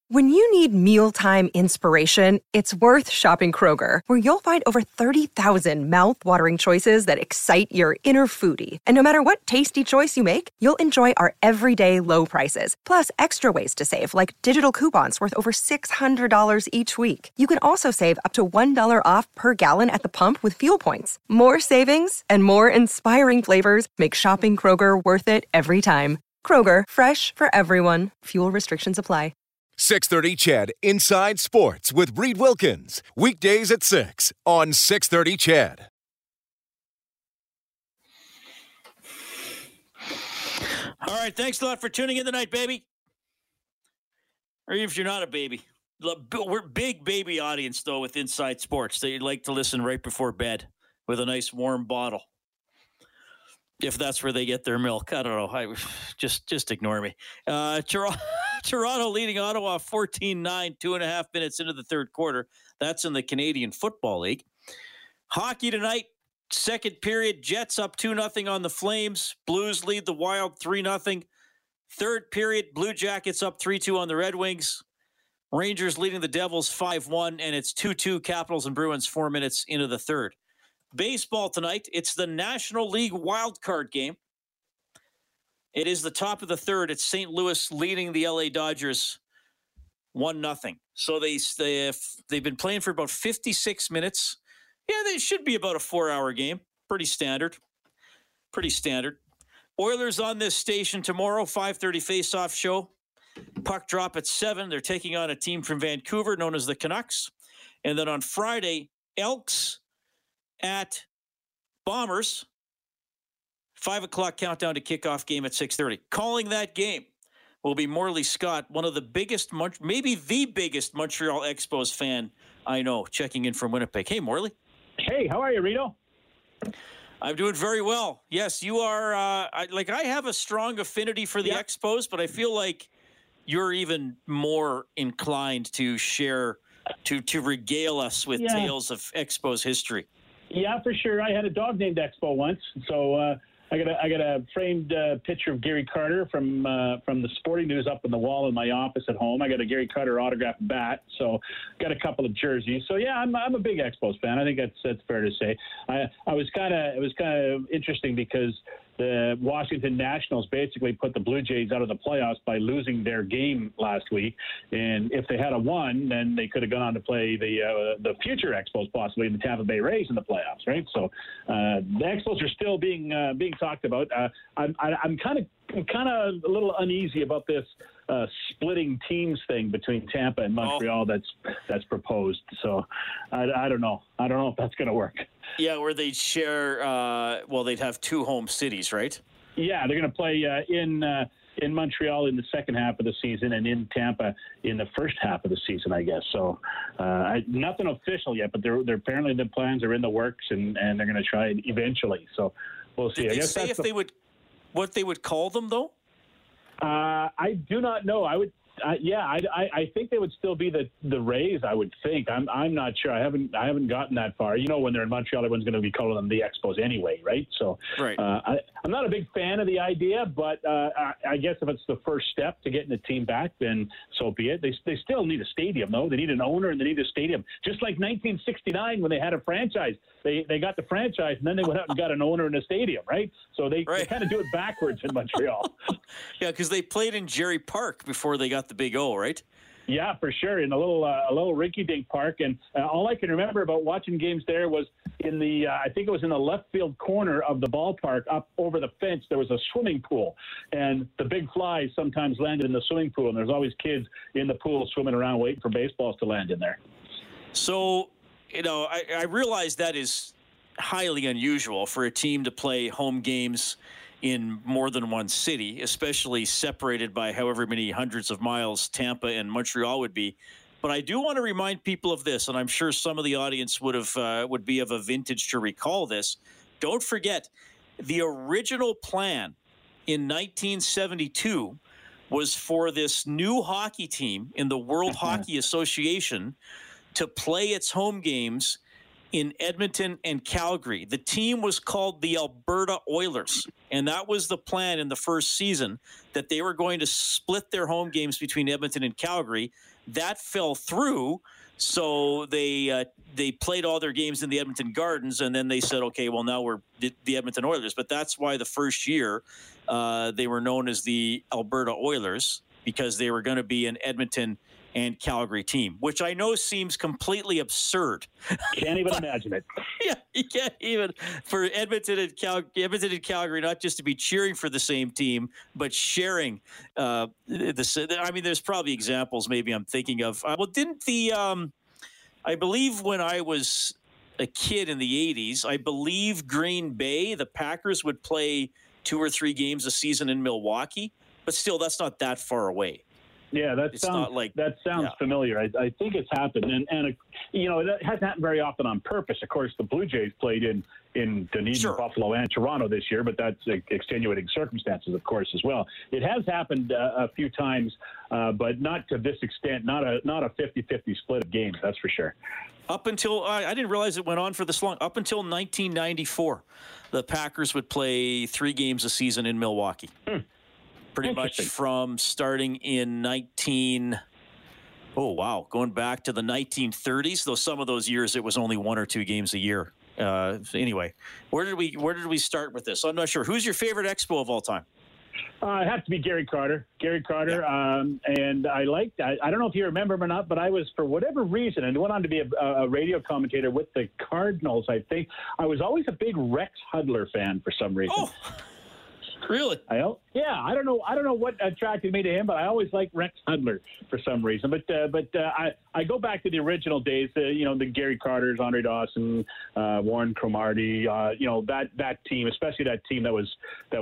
When you need mealtime inspiration, it's worth shopping Kroger, where you'll find over 30,000 mouth-watering choices that excite your inner foodie. And no matter what tasty choice you make, you'll enjoy our everyday low prices, plus extra ways to save, like digital coupons worth over $600 each week. You can also save up to $1 off per gallon at the pump with fuel points. More savings and more inspiring flavors make shopping Kroger worth it every time. Kroger, fresh for everyone. Fuel restrictions apply. 630 CHED Inside Sports with Reed Wilkins. Weekdays at 6 on 630 CHED. All right, thanks a lot for tuning in tonight, baby. Or if you're not a baby. We're a big baby audience, though, with Inside Sports. They like to listen right before bed with a nice warm bottle. If that's where they get their milk. I don't know. Just ignore me. Toronto leading Ottawa 14-9, 2.5 minutes into the third quarter. That's in the Canadian Football League. Hockey tonight, second period, Jets up 2-0 on the Flames. Blues lead the Wild 3-0. Third period, Blue Jackets up 3-2 on the Red Wings. Rangers leading the Devils 5-1, and it's 2-2 Capitals and Bruins 4 minutes into the third. Baseball tonight, it's the National League wild card game. It is the top of the third. It's St. Louis leading the LA Dodgers 1-0. So they've been playing for about 56 minutes. Yeah, they should be about a 4-hour game. Pretty standard. Oilers on this station tomorrow, 5:30 face-off show. Puck drop at 7. They're taking on a team from Vancouver known as the Canucks. And then on Friday, Elks at Bombers. 5 o'clock countdown to kickoff game at 6:30. Calling that game will be Morley Scott, one of the biggest, maybe the biggest Montreal Expos fan I know, checking in from Winnipeg. Hey, Morley. Hey, how are you, Rito? I'm doing very well. Yes, you are. I have a strong affinity for the Expos, but I feel like you're even more inclined to share, to regale us with tales of Expos history. Yeah, for sure. I had a dog named Expo once, so I got a framed picture of Gary Carter from the Sporting News up on the wall in my office at home. I got a Gary Carter autographed bat, so got a couple of jerseys. So yeah, I'm a big Expos fan. I think that's fair to say. It was kind of interesting because the Washington Nationals basically put the Blue Jays out of the playoffs by losing their game last week. And if they had won, then they could have gone on to play the future Expos, possibly the Tampa Bay Rays in the playoffs, right? So the Expos are still being talked about. I'm kind of a little uneasy about this splitting teams thing between Tampa and Montreal that's proposed. So I don't know. I don't know if that's going to work. Yeah, where they'd share. They'd have two home cities, right? Yeah, they're going to play in Montreal in the second half of the season and in Tampa in the first half of the season, I guess. So nothing official yet, but they're apparently the plans are in the works and they're going to try it eventually. So we'll see. Did I they guess say what they would call them though? I do not know. I think they would still be the Rays. I would think. I'm not sure. I haven't gotten that far. You know, when they're in Montreal, everyone's going to be calling them the Expos anyway, right? So, right. I'm not a big fan of the idea, but I guess if it's the first step to getting the team back, then so be it. They still need a stadium, though. They need an owner and they need a stadium, just like 1969 when they had a franchise. They got the franchise and then they went out and got an owner and a stadium, right? So they kind of do it backwards in Montreal. Yeah, because they played in Jerry Park before they got the Big O, right? Yeah, for sure, in a little rinky-dink park. And all I can remember about watching games there was in the I think it was in the left field corner of the ballpark, up over the fence, there was a swimming pool. And the big flies sometimes landed in the swimming pool, and there's always kids in the pool swimming around waiting for baseballs to land in there. So, I realize that is highly unusual for a team to play home games in more than one city, especially separated by however many hundreds of miles Tampa and Montreal would be. But I do want to remind people of this, and I'm sure some of the audience would be of a vintage to recall this. Don't forget, the original plan in 1972 was for this new hockey team in the World Hockey Association to play its home games in Edmonton and Calgary. The team was called the Alberta Oilers, and that was the plan in the first season, that they were going to split their home games between Edmonton and Calgary. That fell through, so they played all their games in the Edmonton Gardens, and then they said, okay, well, now we're the Edmonton Oilers. But that's why the first year they were known as the Alberta Oilers, because they were going to be an Edmonton and Calgary team, which I know seems completely absurd. Can't even imagine it. Yeah, you can't even, for Edmonton and Calgary, not just to be cheering for the same team, but sharing I mean, there's probably examples maybe I'm thinking of. Didn't I believe when I was a kid in the 80s, I believe Green Bay, the Packers would play 2 or 3 games a season in Milwaukee, but still, that's not that far away. Yeah, that sounds familiar. I think it's happened, and it hasn't happened very often on purpose. Of course, the Blue Jays played in Dunedin, sure, Buffalo, and Toronto this year, but that's extenuating circumstances, of course, as well. It has happened a few times, but not to this extent. Not a 50-50 split of games, that's for sure. Up until I didn't realize it went on for this long. Up until 1994, the Packers would play 3 games a season in Milwaukee. Pretty much from starting in going back to the 1930s, though some of those years it was only 1 or 2 games a year. Anyway, where did we start with this? I'm not sure. Who's your favorite Expo of all time? It has to be Gary Carter. Yeah. And I liked, I don't know if you remember him or not, but I was, for whatever reason, and went on to be a radio commentator with the Cardinals, I think. I was always a big Rex Hudler fan for some reason. Oh. Really? I don't know what attracted me to him, but I always liked Rex Hudler for some reason. But I go back to the original days, the Gary Carters, Andre Dawson, Warren Cromartie, that team, especially that team that was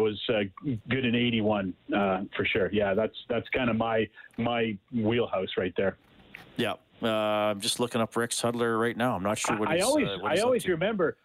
good in '81 for sure. Yeah, that's kind of my wheelhouse right there. Yeah. I'm just looking up Rex Hudler right now. I'm not sure what I always remember.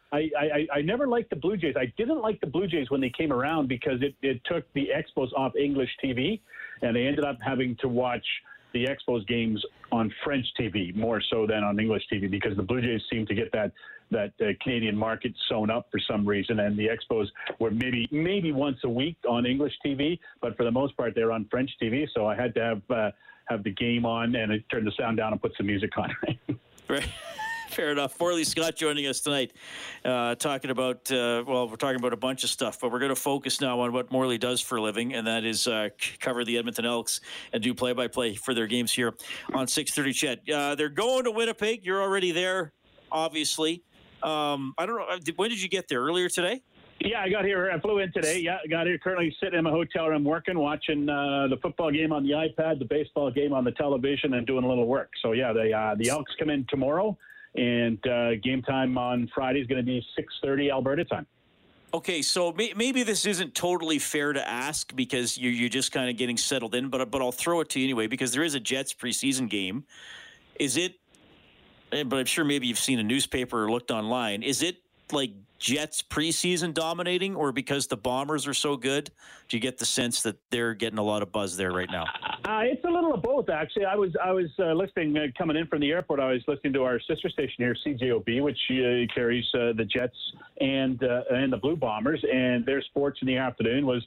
I never liked the Blue Jays. I didn't like the Blue Jays when they came around because it took the Expos off English TV, and they ended up having to watch the Expos games on French TV more so than on English TV, because the Blue Jays seemed to get that Canadian market sewn up for some reason, and the Expos were maybe once a week on English TV, but for the most part they're on French TV. So I had to have the game on, and I turned the sound down and put some music on. Right. Fair enough. Morley Scott joining us tonight, talking about, we're talking about a bunch of stuff, but we're going to focus now on what Morley does for a living, and that is cover the Edmonton Elks and do play-by-play for their games here on 630 CHED. They're going to Winnipeg. You're already there, obviously. I don't know. When did you get there? Earlier today? Yeah, I got here. I flew in today. Yeah, I got here. Currently sitting in my hotel room working, watching the football game on the iPad, the baseball game on the television, and doing a little work. So, yeah, the Elks come in tomorrow, and game time on Friday is going to be 6:30 Alberta time. Okay, so maybe this isn't totally fair to ask because you're just kind of getting settled in, but I'll throw it to you anyway because there is a Jets preseason game. Is it, but I'm sure maybe you've seen a newspaper or looked online, is it like Jets preseason dominating, or because the Bombers are so good, do you get the sense that they're getting a lot of buzz there right now? It's a little of both, actually. I was listening coming in from the airport. I was listening to our sister station here, CJOB, which carries the Jets and the Blue Bombers, and their sports in the afternoon was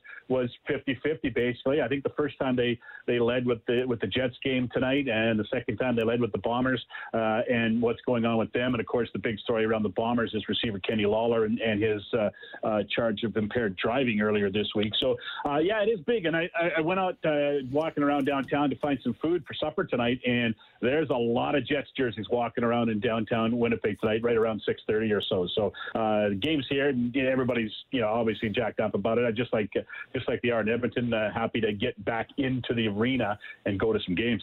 50-50 basically. I think the first time they led with the Jets game tonight, and the second time they led with the Bombers, and what's going on with them. And of course, the big story around the Bombers is receiver Kenny Lawler and his charge of impaired driving earlier this week. So yeah, it is big. And I went out walking around downtown to find some food for supper tonight, and there's a lot of Jets jerseys walking around in downtown Winnipeg tonight, right around 6:30 or so. So the game's here, and everybody's obviously jacked up about it. I just like they are in Edmonton, happy to get back into the arena and go to some games.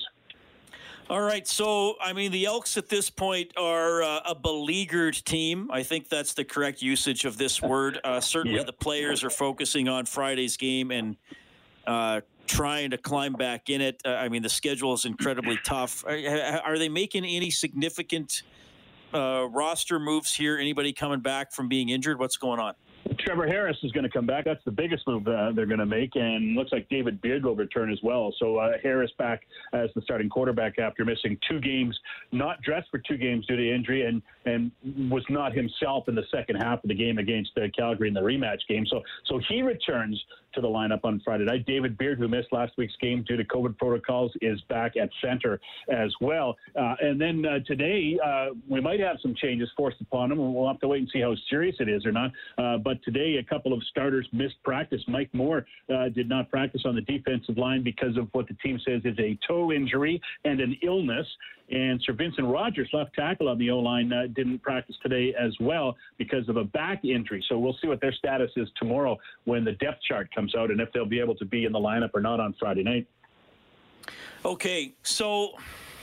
All right, so, I mean, the Elks at this point are a beleaguered team. I think that's the correct usage of this word. Certainly yep. The players are focusing on Friday's game and trying to climb back in it. I mean, the schedule is incredibly tough. Are they making any significant roster moves here? Anybody coming back from being injured? What's going on? Trevor Harris is going to come back. That's the biggest move they're going to make, and looks like David Beard will return as well. So Harris back as the starting quarterback after missing 2 games, not dressed for 2 games due to injury, and was not himself in the second half of the game against Calgary in the rematch game. So he returns to the lineup on Friday night. David Beard, who missed last week's game due to COVID protocols, is back at center as well. And then today, we might have some changes forced upon him. We'll have to wait and see how serious it is or not. But today, a couple of starters missed practice. Mike Moore did not practice on the defensive line because of what the team says is a toe injury and an illness. And Sir Vincent Rogers, left tackle on the O-line, didn't practice today as well because of a back injury. So we'll see what their status is tomorrow when the depth chart comes out and if they'll be able to be in the lineup or not on Friday night. Okay, so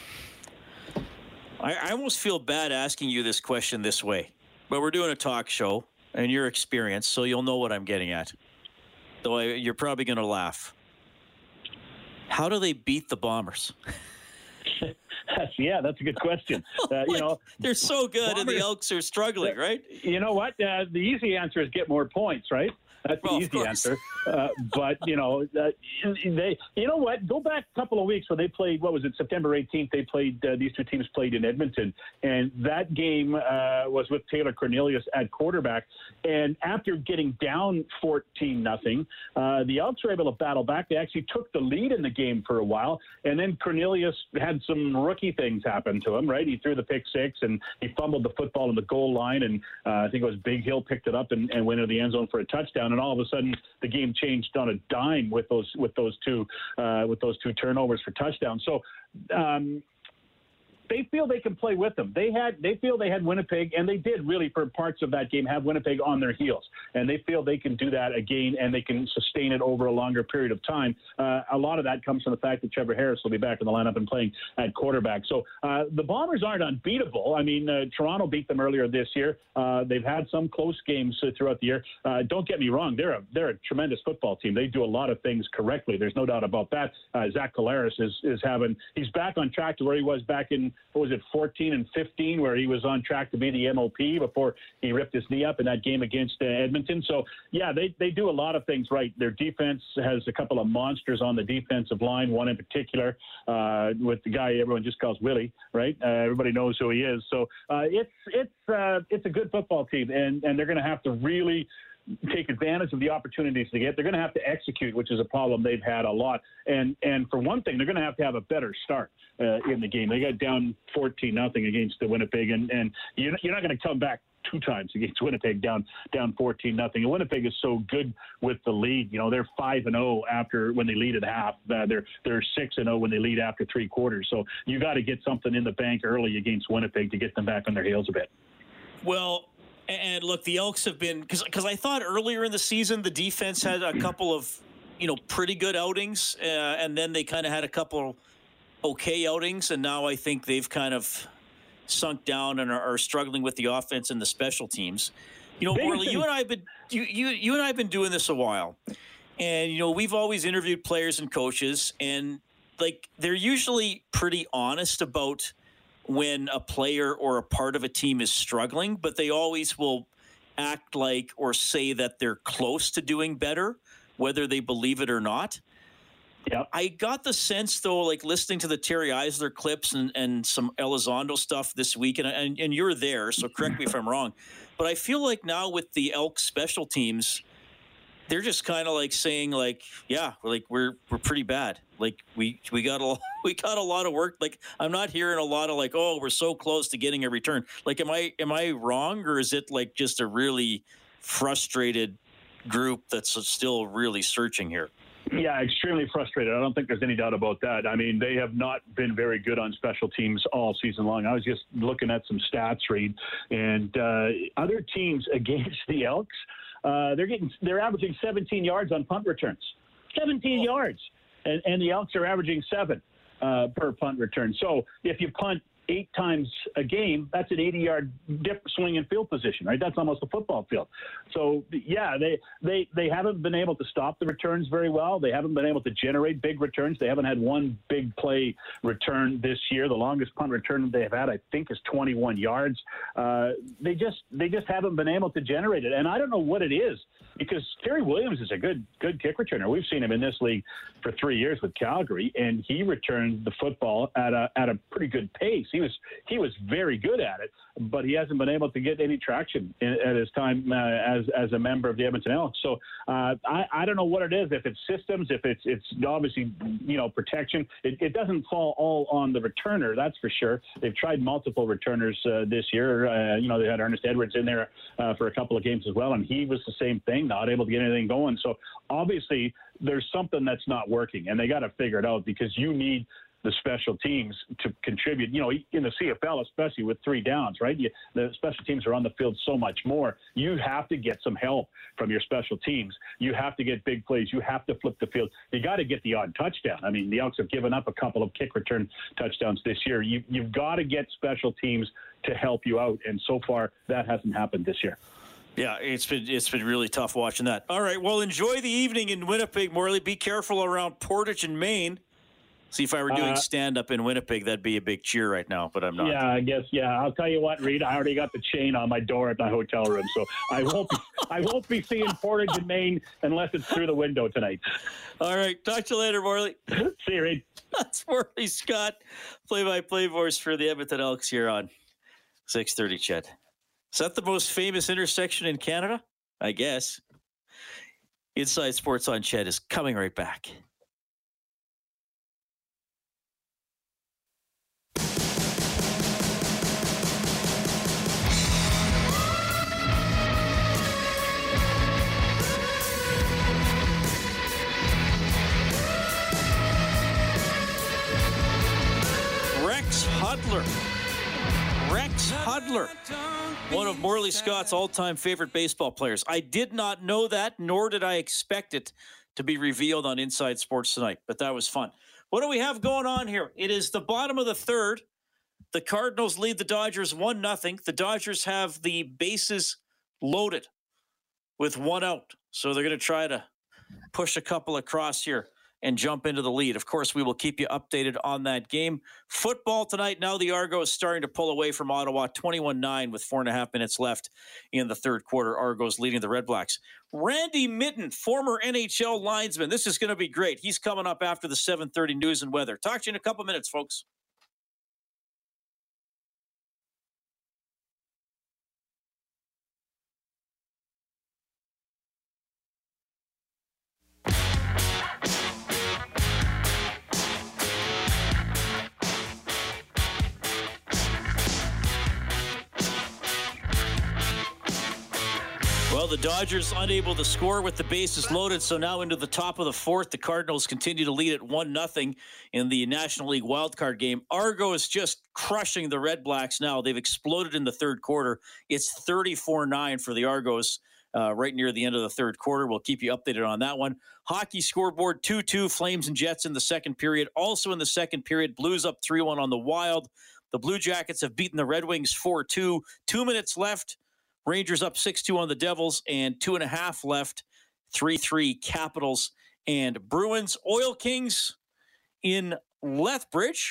I almost feel bad asking you this question this way, but we're doing a talk show and you're experienced, so you'll know what I'm getting at. Though you're probably going to laugh. How do they beat the Bombers? Yeah, that's a good question. They're so good, Bombers, and the Elks are struggling, right? You know what? The easy answer is get more points, right? That's the easy answer. But, you know what? Go back a couple of weeks when they played, September 18th, they played, these two teams played in Edmonton. And that game was with Taylor Cornelius at quarterback. And after getting down 14-0, the Elks were able to battle back. They actually took the lead in the game for a while. And then Cornelius had some rookie things happen to him, right? He threw the pick 6 and he fumbled the football on the goal line. And I think it was Big Hill picked it up and went into the end zone for a touchdown. And all of a sudden, the game changed on a dime with those two turnovers for touchdowns. So they feel they can play with them. They feel they had Winnipeg, and they did really for parts of that game have Winnipeg on their heels. And they feel they can do that again, and they can sustain it over a longer period of time. A lot of that comes from the fact that Trevor Harris will be back in the lineup and playing at quarterback. So the Bombers aren't unbeatable. I mean, Toronto beat them earlier this year. They've had some close games throughout the year. Don't get me wrong; they're a tremendous football team. They do a lot of things correctly. There's no doubt about that. Zach Collaros he's back on track to where he was back in 14 and 15, where he was on track to be the MOP before he ripped his knee up in that game against Edmonton. So, yeah, they do a lot of things right. Their defense has a couple of monsters on the defensive line, one in particular with the guy everyone just calls Willie, right? Everybody knows who he is. So it's a good football team, and they're going to have to really take advantage of the opportunities they get. They're going to have to execute, which is a problem they've had a lot. And for one thing, they're going to have a better start in the game. They got down 14-0 against the Winnipeg, and you're not going to come back 2 times against Winnipeg down 14-0. And Winnipeg is so good with the lead. You know, they're 5-0 after when they lead at half. They're 6-0 when they lead after 3 quarters. So you got to get something in the bank early against Winnipeg to get them back on their heels a bit. Well, and look, the Elks have been because I thought earlier in the season the defense had a couple of pretty good outings, and then they kind of had a couple okay outings, and now I think they've kind of sunk down and are struggling with the offense and the special teams. Morley, you and I have been doing this a while, and we've always interviewed players and coaches, and like they're usually pretty honest about when a player or a part of a team is struggling, but they always will act like or say that they're close to doing better, whether they believe it or not. Yep. I got the sense, though, like listening to the Terry Eisler clips and some Elizondo stuff this week, and you're there, so correct me if I'm wrong, but I feel like now with the Elks special teams, they're just kind of like saying, like, yeah, we're pretty bad. Like we got a lot of work. Like I'm not hearing a lot of like, oh, we're so close to getting a return. Like, am I wrong, or is it like just a really frustrated group that's still really searching here? Yeah, extremely frustrated. I don't think there's any doubt about that. I mean, they have not been very good on special teams all season long. I was just looking at some stats, Reed, and other teams against the Elks, they're averaging 17 yards on punt returns. 17 yards. And the Elks are averaging 7 per punt return. So if you punt 8 times a game, that's an 80-yard swing in field position, right? That's almost a football field. So, yeah, they haven't been able to stop the returns very well. They haven't been able to generate big returns. They haven't had one big play return this year. The longest punt return they have had, I think, is 21 yards. They just haven't been able to generate it. And I don't know what it is, because Terry Williams is a good kick returner. We've seen him in this league for 3 years with Calgary, and he returned the football at a pretty good pace. He was very good at it, but he hasn't been able to get any traction at his time as a member of the Edmonton Elks. So I don't know what it is. If it's systems, if it's obviously protection. It doesn't fall all on the returner, that's for sure. They've tried multiple returners this year. They had Ernest Edwards in there for a couple of games as well, and he was the same thing, not able to get anything going. So obviously there's something that's not working, and they got to figure it out, because you need the special teams to contribute. In the CFL, especially with 3 downs, right? The special teams are on the field so much more. You have to get some help from your special teams. You have to get big plays. You have to flip the field. You got to get the odd touchdown. I mean, the Elks have given up a couple of kick return touchdowns this year. You've got to get special teams to help you out, and so far that hasn't happened this year. Yeah, it's been really tough watching that. All right, well, enjoy the evening in Winnipeg, Morley. Be careful around Portage and Maine. See, if I were doing stand-up in Winnipeg, that'd be a big cheer right now, but I'm not. Yeah, I guess. Yeah, I'll tell you what, Reed. I already got the chain on my door at my hotel room, so I won't be seeing Portage in Maine unless it's through the window tonight. All right, talk to you later, Morley. See you, Reed. That's Morley Scott, play-by-play voice for the Edmonton Elks here on 6:30. Chet. Is that the most famous intersection in Canada? I guess. Inside Sports on Chet is coming right back. Rex Hudler, one of Morley Scott's all-time favorite baseball players. I did not know that, nor did I expect it to be revealed on Inside Sports tonight, but that was fun. What do we have going on here? It is the bottom of the third. The Cardinals lead the Dodgers 1-0. The Dodgers have the bases loaded with 1 out, so they're going to try to push a couple across here and jump into the lead. Of course, we will keep you updated on that game. Football tonight, now the Argos starting to pull away from Ottawa, 21-9 with 4.5 minutes left in the third quarter. Argos leading the Red Blacks. Randy Mitten, former NHL linesman. This is going to be great. He's coming up after the 7:30 news and weather. Talk to you in a couple minutes, folks. Well, the Dodgers unable to score with the bases loaded, so now into the top of the fourth. The Cardinals continue to lead at 1-0 in the National League wildcard game. Argos just crushing the Red Blacks now. They've exploded in the third quarter. It's 34-9 for the Argos right near the end of the third quarter. We'll keep you updated on that one. Hockey scoreboard 2-2, Flames and Jets in the second period. Also in the second period, Blues up 3-1 on the Wild. The Blue Jackets have beaten the Red Wings 4-2. 2 minutes left. Rangers up 6-2 on the Devils, and 2.5 left. 3-3 Capitals and Bruins. Oil Kings in Lethbridge.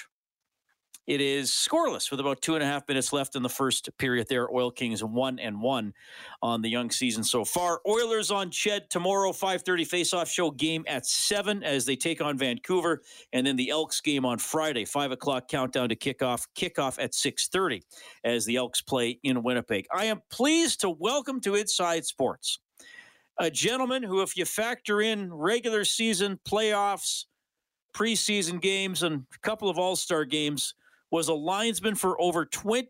It is scoreless with about 2.5 minutes left in the first period there. Oil Kings 1-1 on the young season so far. Oilers on Ched tomorrow, 5:30 face-off show game at 7 as they take on Vancouver. And then the Elks game on Friday, 5 o'clock countdown to kickoff at 6:30 as the Elks play in Winnipeg. I am pleased to welcome to Inside Sports a gentleman who, if you factor in regular season, playoffs, preseason games, and a couple of all-star games, was a linesman for over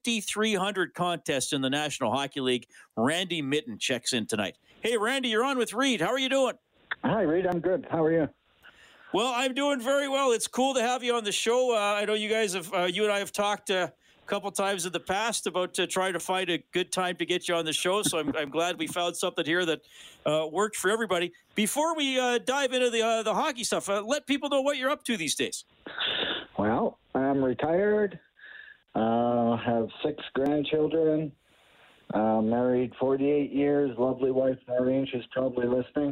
2,300 contests in the National Hockey League. Randy Mitten checks in tonight. Hey, Randy, you're on with Reed. How are you doing? Hi, Reed. I'm good. How are you? Well, I'm doing very well. It's cool to have you on the show. I know you guys have, you and I have talked a couple times in the past about trying to find a good time to get you on the show. So I'm glad we found something here that worked for everybody. Before we dive into the hockey stuff, let people know what you're up to these days. Well, I'm retired. Have 6 grandchildren. Married 48 years. Lovely wife, Maureen. She's probably listening.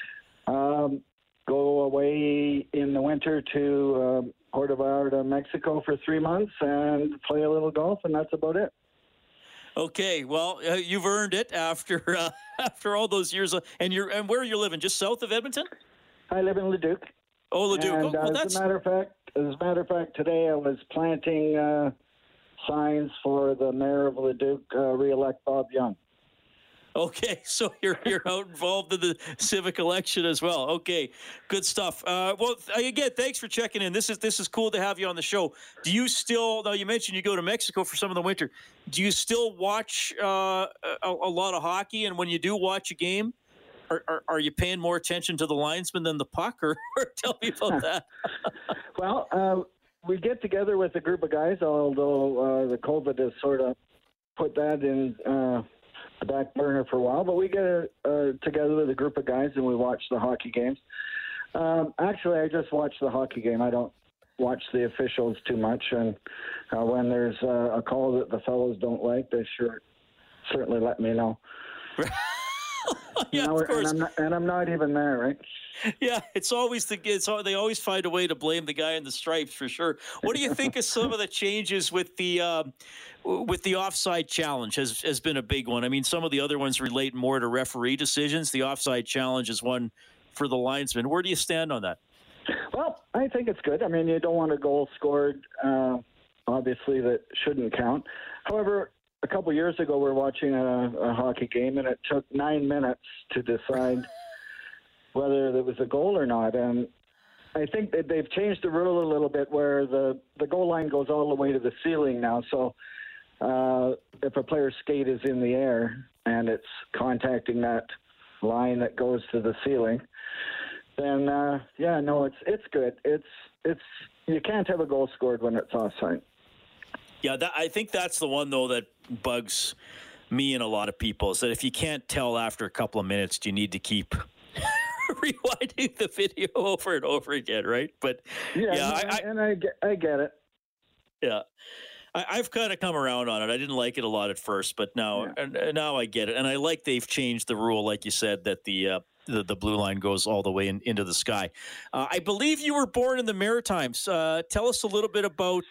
Go away in the winter to Puerto Vallarta, Mexico for 3 months and play a little golf, and that's about it. Okay, well, you've earned it after after all those years. And where are you living? Just south of Edmonton? I live in Leduc. Oh, Leduc. And, as a matter of fact, today I was planting signs for the mayor of Leduc, re-elect Bob Young. Okay, so you're out involved in the civic election as well. Okay, good stuff. Well, again, thanks for checking in. This is cool to have you on the show. Do you still? Now you mentioned you go to Mexico for some of the winter. Do you still watch a lot of hockey? And when you do watch a game, are you paying more attention to the linesman than the puck? Or tell me about that. Well, we get together with a group of guys, although the COVID has sort of put that in the back burner for a while. But we get together with a group of guys and we watch the hockey games. Actually, I just watch the hockey game. I don't watch the officials too much. And when there's a call that the fellows don't like, they certainly let me know. Yeah, of course. And I'm not even there, right? Yeah, it's always they always find a way to blame the guy in the stripes for sure. What do you think of some of the changes with the offside challenge? Has been a big one. I mean, some of the other ones relate more to referee decisions. The offside challenge is one for the linesman. Where do you stand on that? Well, I think it's good. I mean, you don't want a goal scored, obviously, that shouldn't count. However, a couple years ago, we were watching a hockey game, and it took 9 minutes to decide whether there was a goal or not. And I think that they've changed the rule a little bit where the goal line goes all the way to the ceiling now. So if a player's skate is in the air and it's contacting that line that goes to the ceiling, then, it's good. It's you can't have a goal scored when it's offside. Yeah, I think that's the one, though, that bugs me and a lot of people, is that if you can't tell after a couple of minutes, do you need to keep rewinding the video over and over again, right? But I get it. Yeah. I've kind of come around on it. I didn't like it a lot at first, but now I get it. And I like they've changed the rule, like you said, that the blue line goes all the way into the sky. I believe you were born in the Maritimes. Tell us a little bit about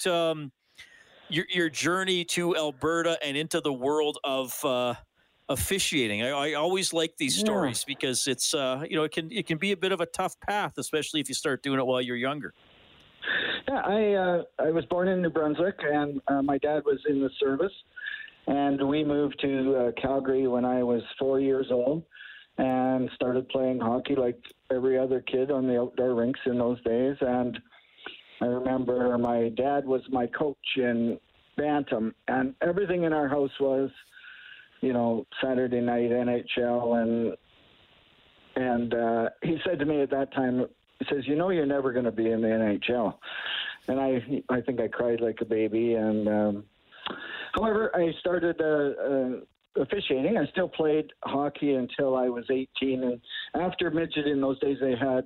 your journey to Alberta and into the world of officiating. I always like these stories because it's it can be a bit of a tough path, especially if you start doing it while you're younger. Yeah, I was born in New Brunswick, and my dad was in the service, and we moved to Calgary when I was 4 years old, and started playing hockey like every other kid on the outdoor rinks in those days. And I remember my dad was my coach in Bantam, and everything in our house was, Saturday night NHL, and he said to me at that time, he says, you're never going to be in the NHL. And I think I cried like a baby. And however, I started officiating. I still played hockey until I was 18. And after midget, in those days, they had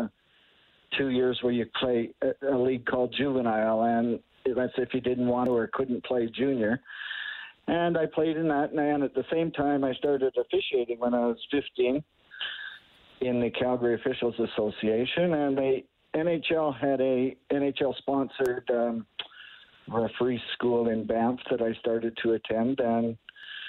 2 years where you play a league called juvenile, and that's if you didn't want to or couldn't play junior. And I played in that, and at the same time, I started officiating when I was 15 in the Calgary Officials Association, and the NHL had a NHL-sponsored referee school in Banff that I started to attend. And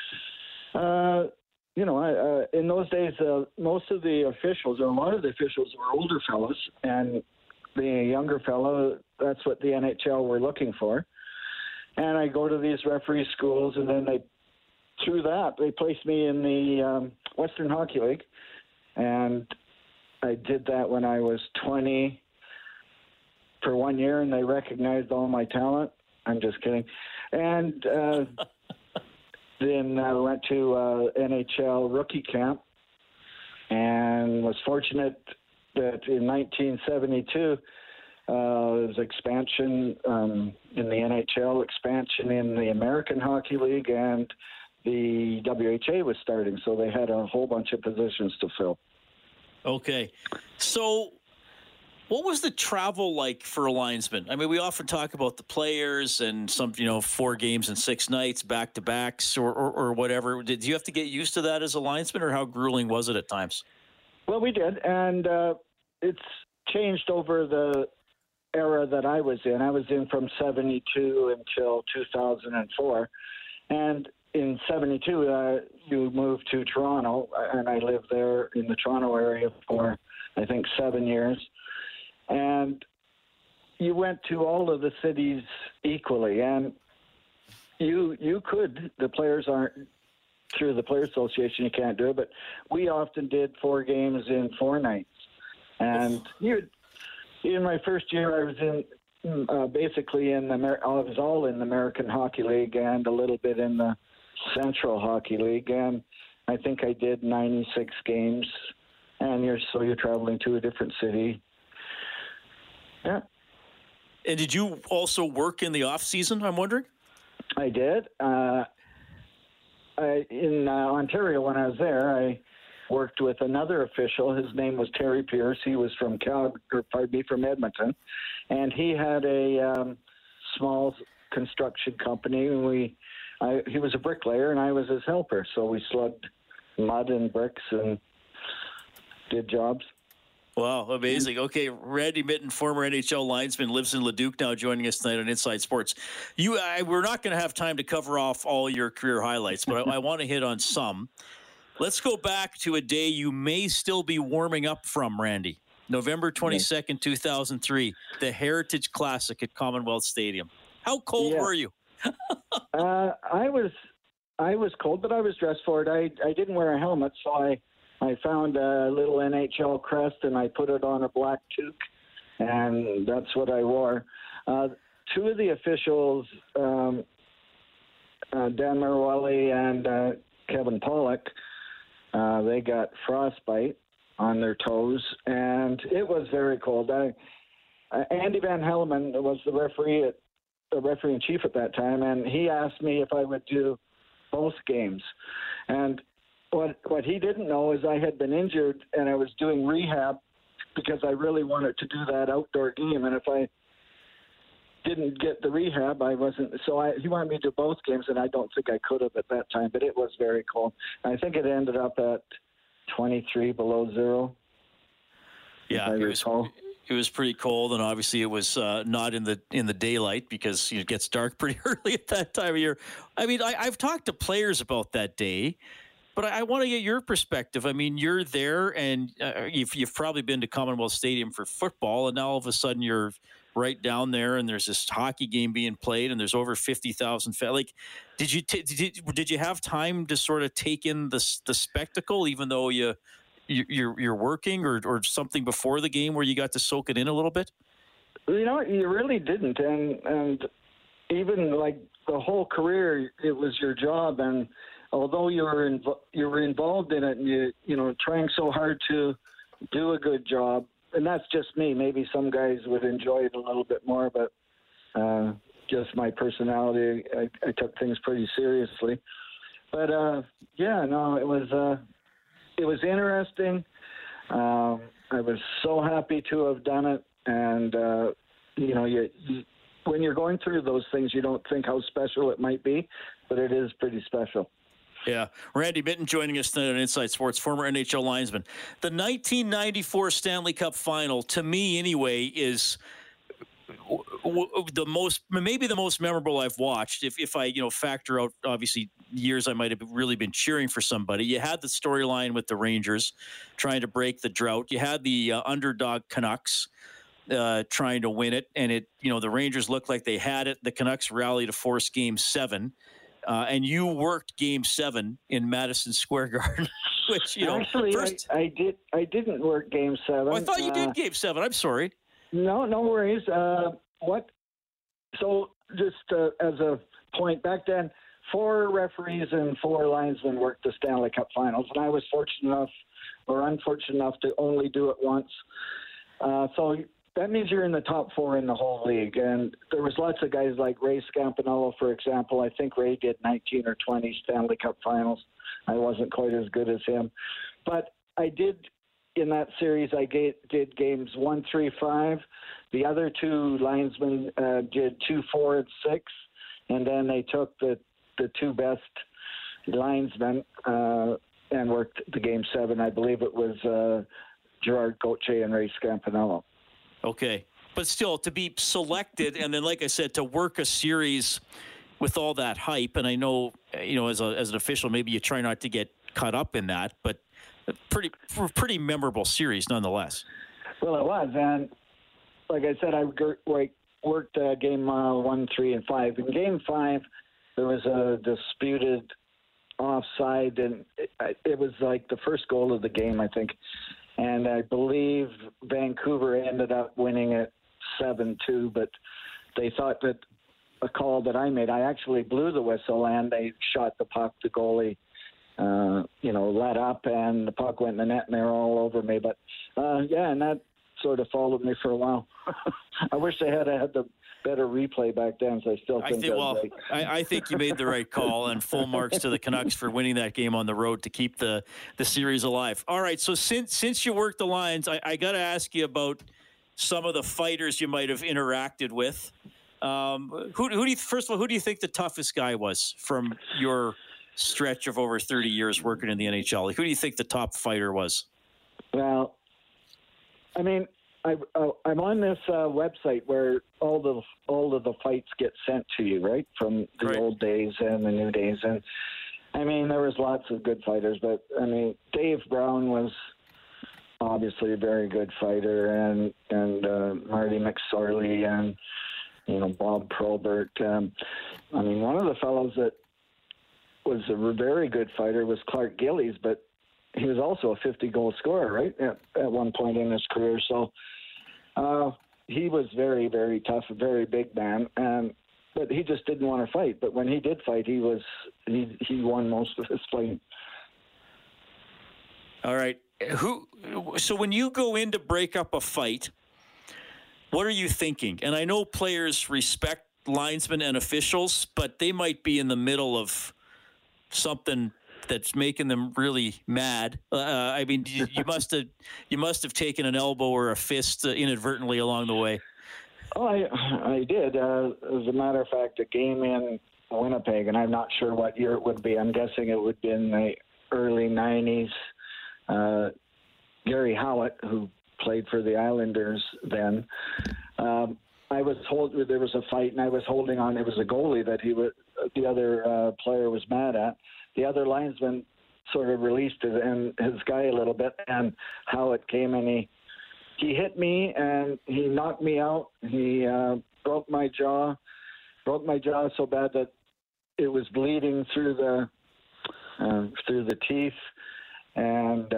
in those days, most of the officials, or a lot of the officials, were older fellows, and being a younger fellow, that's what the NHL were looking for. And I go to these referee schools, and then through that, they placed me in the Western Hockey League. And I did that when I was 20 for 1 year, and they recognized all my talent. I'm just kidding. And then I went to NHL rookie camp and was fortunate that in 1972, there was expansion in the NHL, expansion in the American Hockey League, and the WHA was starting, so they had a whole bunch of positions to fill. Okay. So What was the travel like for a linesman? I mean, we often talk about the players and 4 games and 6 nights, back-to-backs or whatever. Did you have to get used to that as a linesman, or how grueling was it at times? Well, we did, and it's changed over the era that I was in. I was in from 72 until 2004, and in 72, you moved to Toronto, and I lived there in the Toronto area for, I think, 7 years. And you went to all of the cities equally, and you could. The players aren't through the Players Association. You can't do it, but we often did 4 games in 4 nights. And in my first year, I was in basically I was all in the American Hockey League and a little bit in the Central Hockey League, and I think I did 96 games. And you're traveling to a different city. Yeah. And did you also work in the off season, I'm wondering? I did. In Ontario, when I was there, I worked with another official. His name was Terry Pierce. He was from from Edmonton, and he had a small construction company. And he was a bricklayer, and I was his helper. So we slugged mud and bricks and did jobs. Wow, amazing. Okay, Randy Mitten, former NHL linesman, lives in Leduc now, joining us tonight on Inside Sports. We're not going to have time to cover off all your career highlights, but I want to hit on some. Let's go back to a day you may still be warming up from, Randy. November 22nd, 2003, the Heritage Classic at Commonwealth Stadium. How cold were you? I was cold, but I was dressed for it. I didn't wear a helmet, so I found a little NHL crest and I put it on a black toque, and that's what I wore. 2 of the officials, Dan Marawali and Kevin Pollock, they got frostbite on their toes, and it was very cold. Andy Van Helleman was the referee in chief at that time, and he asked me if I would do both games. And what he didn't know is I had been injured and I was doing rehab because I really wanted to do that outdoor game. And if I didn't get the rehab, I wasn't. So he wanted me to do both games, and I don't think I could have at that time. But it was very cold. I think it ended up at 23 below zero. Yeah, it was pretty cold, and obviously it was not in the daylight because it gets dark pretty early at that time of year. I mean, I've talked to players about that day. But I want to get your perspective. I mean, you're there, and you've probably been to Commonwealth Stadium for football, and now all of a sudden you're right down there, and there's this hockey game being played, and there's over 50,000 fans. Like, did you have time to sort of take in the spectacle, even though you're working, or something before the game where you got to soak it in a little bit? You really didn't, and even like the whole career, it was your job, and although you were involved in it, and you trying so hard to do a good job, and that's just me. Maybe some guys would enjoy it a little bit more, but just my personality, I took things pretty seriously. But it was interesting. I was so happy to have done it, and when you're going through those things, you don't think how special it might be, but it is pretty special. Yeah. Randy Mitten joining us tonight on Inside Sports, former NHL linesman. The 1994 Stanley Cup Final, to me anyway, is maybe the most memorable I've watched. If I factor out obviously years I might have really been cheering for somebody. You had the storyline with the Rangers trying to break the drought. You had the underdog Canucks trying to win it, and the Rangers looked like they had it. The Canucks rallied to force Game 7. And you worked Game 7 in Madison Square Garden, which actually I didn't work Game 7. Oh, I thought you did Game 7. I'm sorry. No worries. So just as a point, back then 4 referees and 4 linesmen worked the Stanley Cup Finals, and I was fortunate enough or unfortunate enough to only do it once. So that means you're in the top 4 in the whole league. And there was lots of guys like Ray Scampanello, for example. I think Ray did 19 or 20 Stanley Cup Finals. I wasn't quite as good as him. But I did in that series, I did games 1, 3, 5. The other two linesmen did 2, 4, and 6, and then they took the two best linesmen and worked the game 7. I believe it was Gerard Gauthier and Ray Scampanello. Okay. But still, to be selected and then, like I said, to work a series with all that hype, and I know, as an official, maybe you try not to get caught up in that, but pretty memorable series nonetheless. Well, it was, and like I said, I worked game 1, 3, and 5. In game 5, there was a disputed offside, and it was like the first goal of the game, I think. And I believe Vancouver ended up winning it 7-2, but they thought that a call that I made, I actually blew the whistle, and they shot the puck. The goalie, let up, and the puck went in the net, and they were all over me. But, and that sort of followed me for a while. I wish they had the better replay back then, so I still think I think you made the right call, and full marks to the Canucks for winning that game on the road to keep the series alive. All right, so since you worked the lines, I got to ask you about some of the fighters you might have interacted with. Who do you think the toughest guy was from your stretch of over 30 years working in the NHL? Like, who do you think the top fighter was? Well, I mean, I'm on this website where all of the fights get sent to you, right, from the old days and the new days. And I mean, there was lots of good fighters, but I mean, Dave Brown was obviously a very good fighter, and Marty McSorley, and Bob Probert. I mean, one of the fellows that was a very good fighter was Clark Gillies, but he was also a 50-goal scorer, right, at one point in his career. So he was very, very tough, a very big man, but he just didn't want to fight. But when he did fight, he won most of his fighting. All right. So when you go in to break up a fight, what are you thinking? And I know players respect linesmen and officials, but they might be in the middle of something that's making them really mad. I mean, you must have taken an elbow or a fist inadvertently along the way. Oh, I did. As a matter of fact, a game in Winnipeg, and I'm not sure what year it would be. I'm guessing it would be in the early 90s. Gary Howitt, who played for the Islanders then, I was told there was a fight, and I was holding on. It was a goalie that the other player was mad at. The other linesman sort of released his guy a little bit, and Howitt came and he hit me, and he knocked me out. He broke my jaw so bad that it was bleeding through the teeth, and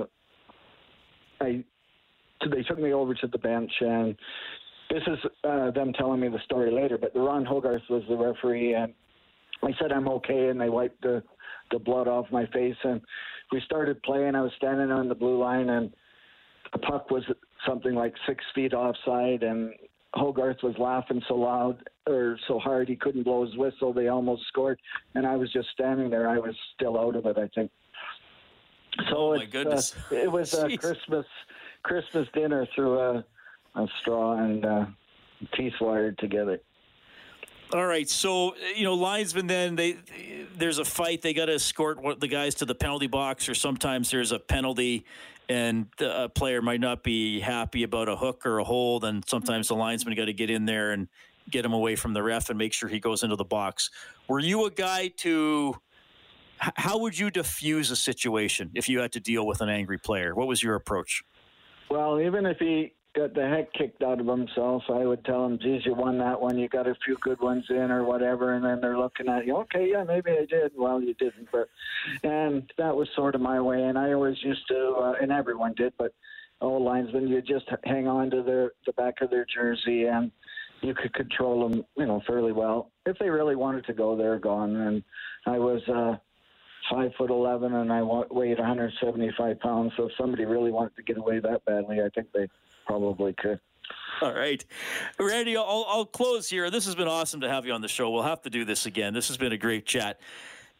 they took me over to the bench, and this is them telling me the story later, but Ron Hogarth was the referee, and I said I'm okay, and they wiped the blood off my face, and we started playing. I was standing on the blue line, and the puck was something like 6 feet offside, and Hogarth was laughing so loud or so hard he couldn't blow his whistle. They almost scored, and I was just standing there. I was still out of it, I think. So my goodness. It was a Christmas dinner through a straw and teeth wired together. All right, so linesmen. Then there's a fight. They got to escort the guys to the penalty box, or sometimes there's a penalty, and a player might not be happy about a hook or a hold, and sometimes the linesman got to get in there and get him away from the ref and make sure he goes into the box. Were you a guy to? How would you diffuse a situation if you had to deal with an angry player? What was your approach? Well, even if he got the heck kicked out of himself, I would tell him, geez, you won that one. You got a few good ones in or whatever. And then they're looking at you. Okay, yeah, maybe I did. Well, you didn't. And that was sort of my way. And I always used to, and everyone did, but all linesmen, you just hang on to the back of their jersey, and you could control them, fairly well. If they really wanted to go, they're gone. And I was 5'11", and I weighed 175 pounds. So if somebody really wanted to get away that badly, I think they probably could. All right. Randy, I'll close here. This has been awesome to have you on the show. We'll have to do this again. This has been a great chat.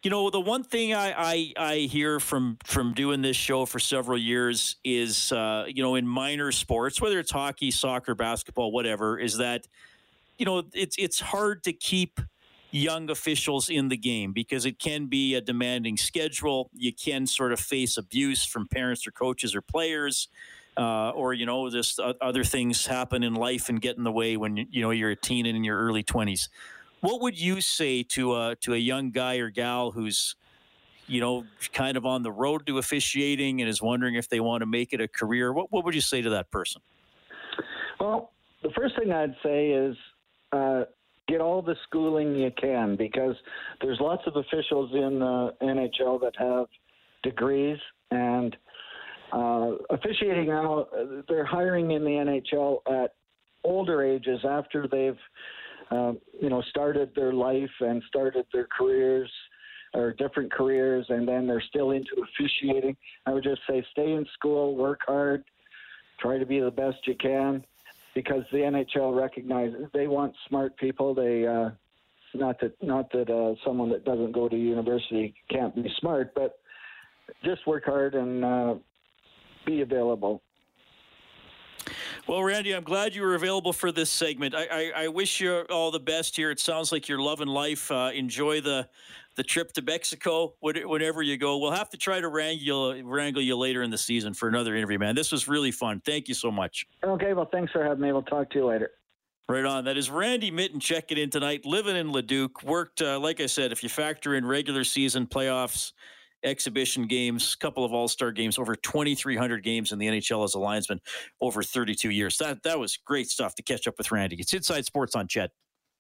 You know, the one thing I hear from doing this show for several years is, in minor sports, whether it's hockey, soccer, basketball, whatever, is that, it's hard to keep young officials in the game because it can be a demanding schedule. You can sort of face abuse from parents or coaches or players, or just other things happen in life and get in the way when you're a teen and in your early 20s. What would you say to a young guy or gal who's kind of on the road to officiating and is wondering if they want to make it a career? What would you say to that person? Well, the first thing I'd say is get all the schooling you can, because there's lots of officials in the NHL that have degrees, and officiating now, they're hiring in the NHL at older ages after they've started their life and started their careers or different careers, and then they're still into officiating. I would just say stay in school, work hard, try to be the best you can, because the NHL recognizes they want smart people. They not that someone that doesn't go to university can't be smart, but just work hard and be available. Well, Randy, I'm glad you were available for this segment. I wish you all the best here. It sounds like you're loving life. Enjoy the trip to Mexico whenever you go. We'll have to try to wrangle you later in the season for another interview, man. This was really fun. Thank you so much. Okay, well, thanks for having me. We'll talk to you later. Right on. That is Randy Mitten checking in tonight, living in Leduc. Worked, like I said, if you factor in regular season, playoffs, exhibition games, couple of all-star games, over 2,300 games in the NHL as a linesman over 32 years. That was great stuff to catch up with Randy. It's Inside Sports on Ched.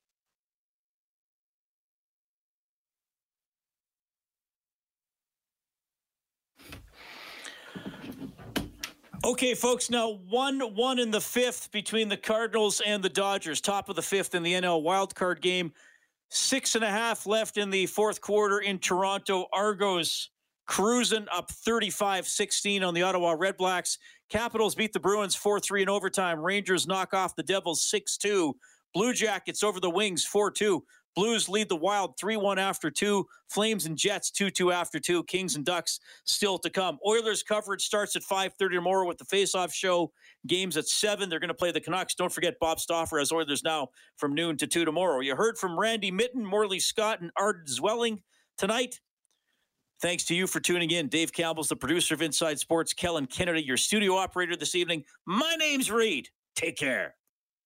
Okay, folks, now 1-1 in the fifth between the Cardinals and the Dodgers. Top of the fifth in the NL wildcard game. 6.5 left in the fourth quarter in Toronto. Argos cruising up 35-16 on the Ottawa Redblacks. Capitals beat the Bruins 4-3 in overtime. Rangers knock off the Devils 6-2. Blue Jackets over the Wings 4-2. Blues lead the Wild 3-1 after 2. Flames and Jets 2-2 after 2. Kings and Ducks still to come. Oilers coverage starts at 5:30 tomorrow with the face-off show. Games at 7. They're going to play the Canucks. Don't forget Bob Stauffer has Oilers Now from noon to 2 tomorrow. You heard from Randy Mitten, Morley Scott, and Arden Zwelling tonight. Thanks to you for tuning in. Dave Campbell's the producer of Inside Sports. Kellen Kennedy, your studio operator this evening. My name's Reed. Take care.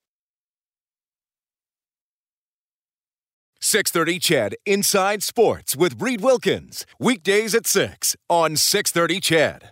630 CHED Inside Sports with Reed Wilkins. Weekdays at 6 on 630 CHED.